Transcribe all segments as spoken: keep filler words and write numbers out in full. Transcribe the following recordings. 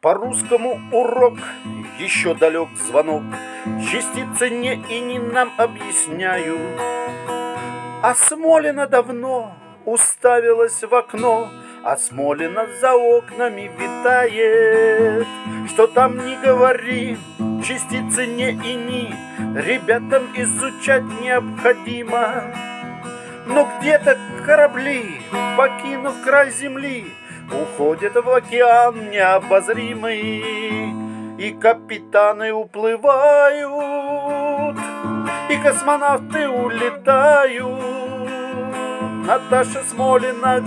По-русскому урок, еще далек звонок, частицы не и не нам объясняют. А Смолина давно уставилась в окно, а Смолина за окнами витает. Что там не говори, частицы не и ни ребятам изучать необходимо. Но где-то корабли, покинув край земли, уходят в океан необозримый, и капитаны уплывают, и космонавты улетают. Наташа Смолина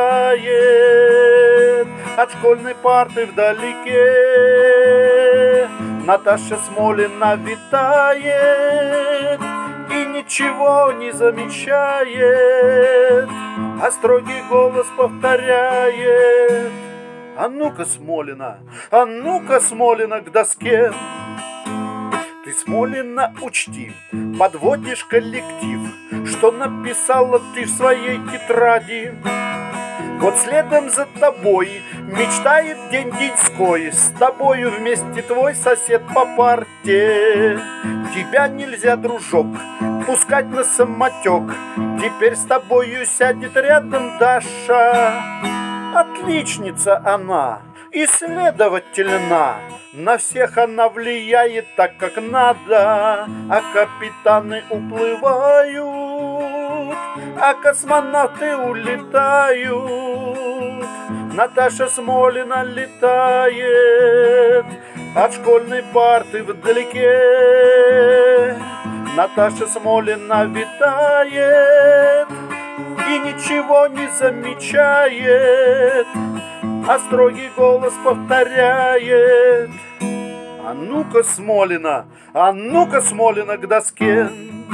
витает от школьной парты вдалеке. Наташа Смолина витает и ничего не замечает, а строгий голос повторяет: а ну-ка, Смолина, а ну-ка, Смолина, к доске. Ты, Смолина, учти, подводишь коллектив, что написала ты в своей тетради. Вот следом за тобой мечтает день-деньской, с тобою вместе твой сосед по парте. Тебя нельзя, дружок, пускать на самотек, теперь с тобою сядет рядом Даша. Отличница она, исследовательна, на всех она влияет так, как надо. А капитаны уплывают, а космонавты улетают. Наташа Смолина летает от школьной парты вдалеке. Наташа Смолина витает и ничего не замечает, а строгий голос повторяет: а ну-ка, Смолина, а ну-ка, Смолина, к доске.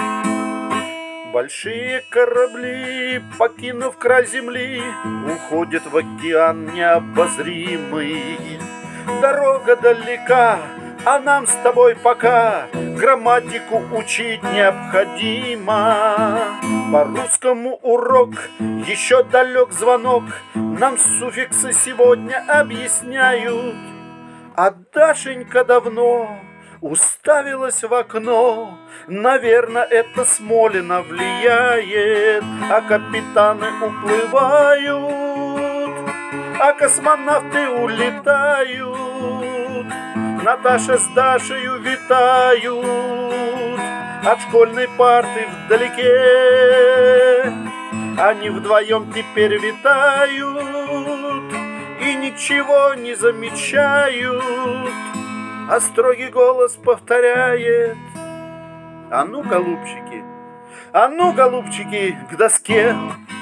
Большие корабли, покинув край земли, уходят в океан необозримый. Дорога далека, а нам с тобой пока грамматику учить необходимо. По-русскому урок, еще далек звонок, нам суффиксы сегодня объясняют. А Дашенька давно уставилась в окно, наверное, это Смолина влияет. А капитаны уплывают, а космонавты улетают. Наташа с Дашею витают от школьной парты вдалеке. Они вдвоем теперь витают и ничего не замечают, а строгий голос повторяет: а ну, голубчики, а ну, голубчики, к доске.